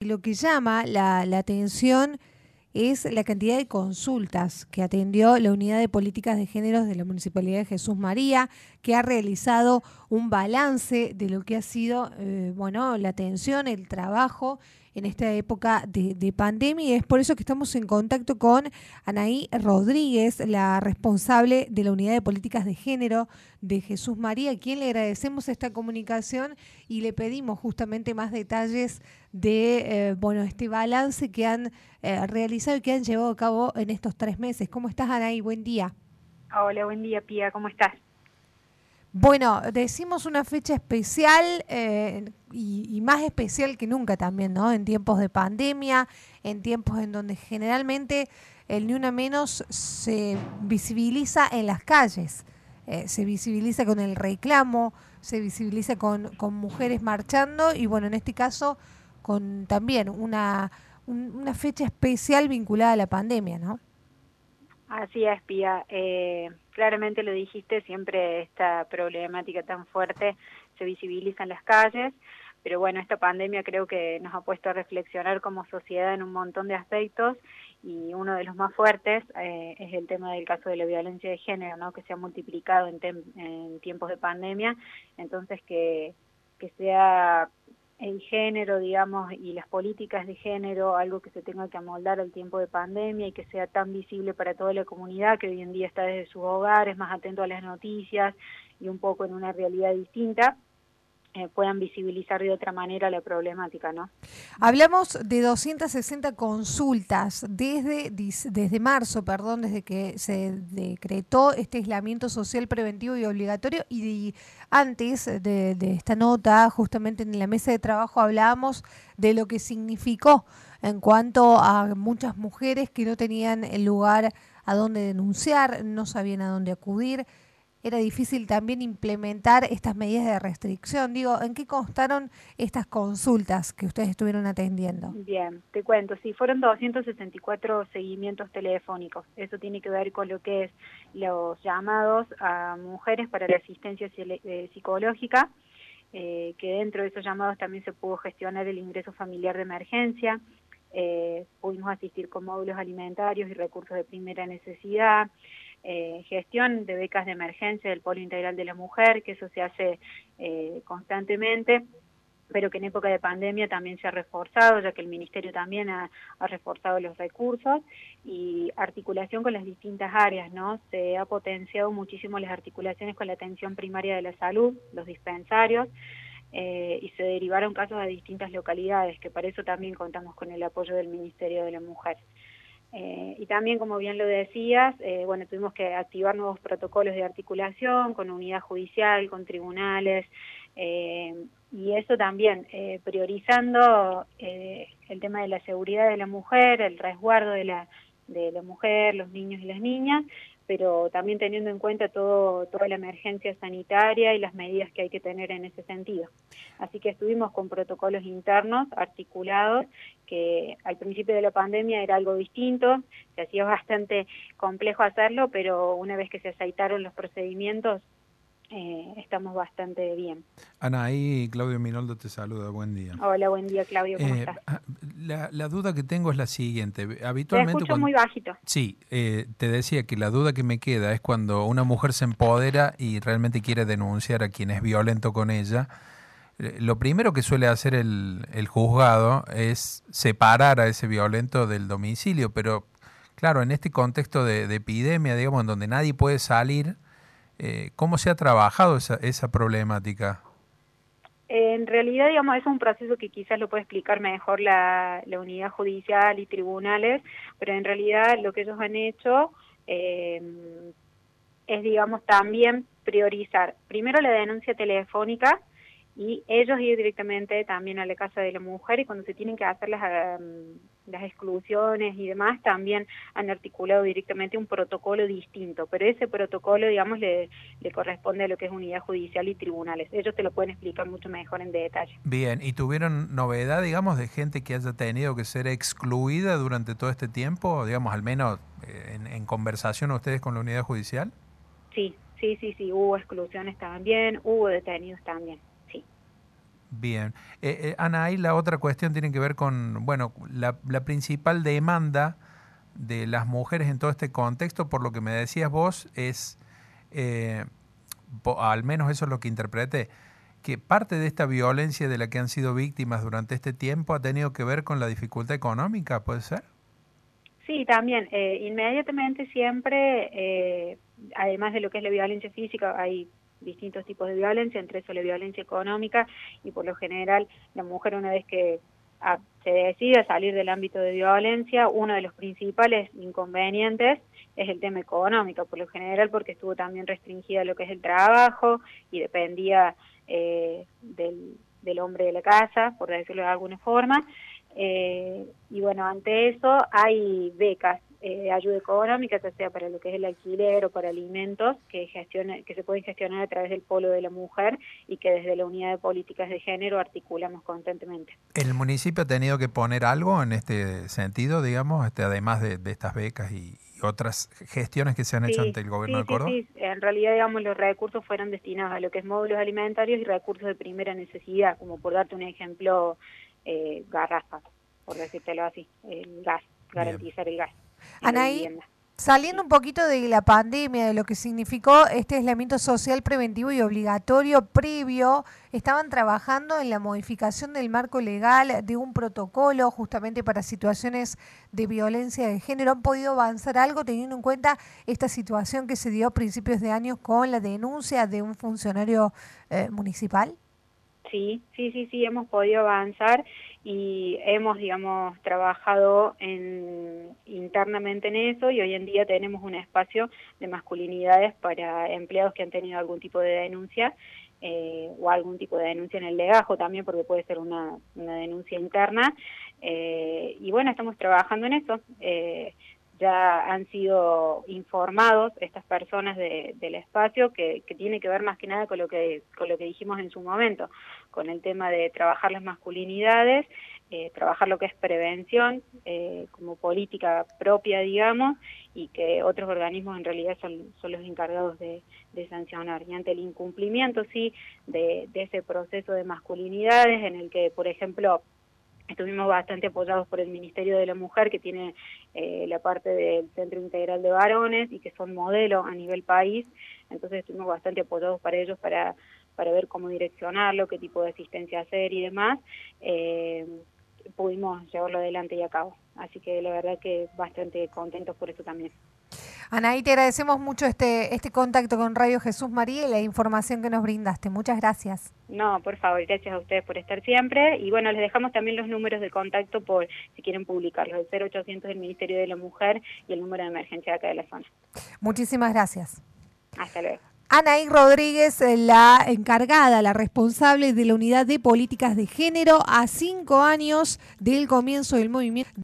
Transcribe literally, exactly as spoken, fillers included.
lo que llama la, la atención es la cantidad de consultas que atendió la Unidad de Políticas de Géneros de la Municipalidad de Jesús María, que ha realizado un balance de lo que ha sido eh, bueno, la atención, el trabajo en esta época de, de pandemia, y es por eso que estamos en contacto con Anaí Rodríguez, la responsable de la Unidad de Políticas de Género de Jesús María, a quien le agradecemos esta comunicación y le pedimos justamente más detalles de eh, bueno, este balance que han eh, realizado y que han llevado a cabo en estos tres meses. ¿Cómo estás, Anaí? Buen día. Hola, buen día, Pía. ¿Cómo estás? Bueno, decimos una fecha especial eh, y, y más especial que nunca también, ¿no? En tiempos de pandemia, en tiempos en donde generalmente el Ni Una Menos se visibiliza en las calles, eh, se visibiliza con el reclamo, se visibiliza con, con mujeres marchando y bueno, en este caso con también una, un, una fecha especial vinculada a la pandemia, ¿no? Así es, Pía. Eh, claramente lo dijiste, siempre esta problemática tan fuerte se visibiliza en las calles, pero bueno, esta pandemia creo que nos ha puesto a reflexionar como sociedad en un montón de aspectos y uno de los más fuertes eh, es el tema del caso de la violencia de género, ¿no? Que se ha multiplicado en, en tiempos de pandemia, entonces que, que sea el género, digamos, y las políticas de género, algo que se tenga que amoldar al tiempo de pandemia y que sea tan visible para toda la comunidad que hoy en día está desde sus hogares, más atento a las noticias y un poco en una realidad distinta, eh, puedan visibilizar de otra manera la problemática, ¿no? Hablamos de doscientas sesenta consultas desde, desde marzo, perdón, desde que se decretó este aislamiento social preventivo y obligatorio, y de, antes de, de esta nota, justamente en la mesa de trabajo hablábamos de lo que significó en cuanto a muchas mujeres que no tenían el lugar a donde denunciar, no sabían a dónde acudir. Era difícil también implementar estas medidas de restricción. Digo, ¿en qué constaron estas consultas que ustedes estuvieron atendiendo? Bien, te cuento, sí, fueron doscientos sesenta y cuatro seguimientos telefónicos. Eso tiene que ver con lo que es los llamados a mujeres para la asistencia psicológica, eh, que dentro de esos llamados también se pudo gestionar el ingreso familiar de emergencia, eh, pudimos asistir con módulos alimentarios y recursos de primera necesidad, Eh, gestión de becas de emergencia del Polo Integral de la Mujer, que eso se hace eh, constantemente, pero que en época de pandemia también se ha reforzado, ya que el Ministerio también ha, ha reforzado los recursos, y articulación con las distintas áreas, ¿no? Se ha potenciado muchísimo las articulaciones con la atención primaria de la salud, los dispensarios, eh, y se derivaron casos a distintas localidades, que para eso también contamos con el apoyo del Ministerio de la Mujer. Eh, y también, como bien lo decías, eh, bueno, tuvimos que activar nuevos protocolos de articulación con unidad judicial, con tribunales, eh, y eso también, eh, priorizando eh, el tema de la seguridad de la mujer, el resguardo de la, de la mujer, los niños y las niñas, pero también teniendo en cuenta todo, toda la emergencia sanitaria y las medidas que hay que tener en ese sentido. Así que estuvimos con protocolos internos articulados, que al principio de la pandemia era algo distinto, se hacía bastante complejo hacerlo, pero una vez que se aceitaron los procedimientos, eh, estamos bastante bien. Ana, ahí Claudio Minoldo te saluda, buen día. Hola, buen día, Claudio, ¿cómo Eh, estás? la, la duda que tengo es la siguiente. Te Habitualmente escucho cuando... muy bajito. Sí, eh, te decía que la duda que me queda es cuando una mujer se empodera y realmente quiere denunciar a quien es violento con ella. Eh, lo primero que suele hacer el, el juzgado es separar a ese violento del domicilio, pero claro, en este contexto de, de epidemia, digamos, en donde nadie puede salir, eh, ¿cómo se ha trabajado esa, esa problemática? En realidad, digamos, es un proceso que quizás lo puede explicar mejor la, la unidad judicial y tribunales, pero en realidad lo que ellos han hecho eh, es, digamos, también priorizar primero la denuncia telefónica y ellos ir directamente también a la casa de la mujer, y cuando se tienen que hacer las, um, las exclusiones y demás, también han articulado directamente un protocolo distinto, pero ese protocolo, digamos, le, le corresponde a lo que es unidad judicial y tribunales. Ellos te lo pueden explicar mucho mejor en detalle. Bien, ¿y tuvieron novedad, digamos, de gente que haya tenido que ser excluida durante todo este tiempo, digamos, al menos eh, en, en conversación ustedes con la unidad judicial? Sí, sí, sí, sí, hubo exclusiones también, hubo detenidos también, sí. Bien. Eh, eh, Ana, ahí la otra cuestión tiene que ver con, bueno, la, la principal demanda de las mujeres en todo este contexto, por lo que me decías vos, es, eh, po, al menos eso es lo que interpreté, que parte de esta violencia de la que han sido víctimas durante este tiempo ha tenido que ver con la dificultad económica, ¿puede ser? Sí, también. Eh, inmediatamente siempre, eh, además de lo que es la violencia física, hay distintos tipos de violencia, entre eso la violencia económica, y por lo general la mujer, una vez que a, se decide salir del ámbito de violencia, uno de los principales inconvenientes es el tema económico, por lo general porque estuvo también restringida lo que es el trabajo y dependía eh, del, del hombre de la casa, por decirlo de alguna forma. Eh, y bueno, ante eso hay becas eh, de ayuda económica, ya sea para lo que es el alquiler o para alimentos, que, gestiona, que se pueden gestionar a través del Polo de la Mujer y que desde la Unidad de Políticas de Género articulamos constantemente. ¿El municipio ha tenido que poner algo en este sentido, digamos, este, además de, de estas becas y, y otras gestiones que se han Sí, hecho ante el gobierno sí, de Córdoba? Sí, sí, en realidad, digamos, los recursos fueron destinados a lo que es módulos alimentarios y recursos de primera necesidad, como por darte un ejemplo, eh, garrafas, por decírtelo así, el gas, garantizar Bien. el gas. Anaí, saliendo un poquito de la pandemia, de lo que significó este aislamiento social preventivo y obligatorio previo, estaban trabajando en la modificación del marco legal de un protocolo justamente para situaciones de violencia de género. ¿Han podido avanzar algo teniendo en cuenta esta situación que se dio a principios de año con la denuncia de un funcionario eh, municipal? Sí, sí, sí, sí, hemos podido avanzar y hemos, digamos, trabajado en, internamente en eso, y hoy en día tenemos un espacio de masculinidades para empleados que han tenido algún tipo de denuncia eh, o algún tipo de denuncia en el legajo también, porque puede ser una, una denuncia interna. Eh, y bueno, estamos trabajando en eso. Eh, ya han sido informados estas personas de, del espacio, que, que tiene que ver más que nada con lo que con lo que dijimos en su momento, con el tema de trabajar las masculinidades, eh, trabajar lo que es prevención eh, como política propia, digamos, y que otros organismos en realidad son, son los encargados de, de sancionar. Y ante el incumplimiento, sí, de, de ese proceso de masculinidades, en el que, por ejemplo, estuvimos bastante apoyados por el Ministerio de la Mujer, que tiene eh, la parte del Centro Integral de Varones y que son modelo a nivel país. Entonces estuvimos bastante apoyados para ellos para, para ver cómo direccionarlo, qué tipo de asistencia hacer y demás. Eh, pudimos llevarlo adelante y a cabo. Así que la verdad que bastante contentos por eso también. Anaí, te agradecemos mucho este, este contacto con Radio Jesús María y la información que nos brindaste. Muchas gracias. No, por favor, gracias a ustedes por estar siempre. Y bueno, les dejamos también los números de contacto por si quieren publicarlos, el cero ochocientos del Ministerio de la Mujer y el número de emergencia de acá de la zona. Muchísimas gracias. Hasta luego. Anaí Rodríguez, la encargada, la responsable de la Unidad de Políticas de Género, a cinco años del comienzo del movimiento.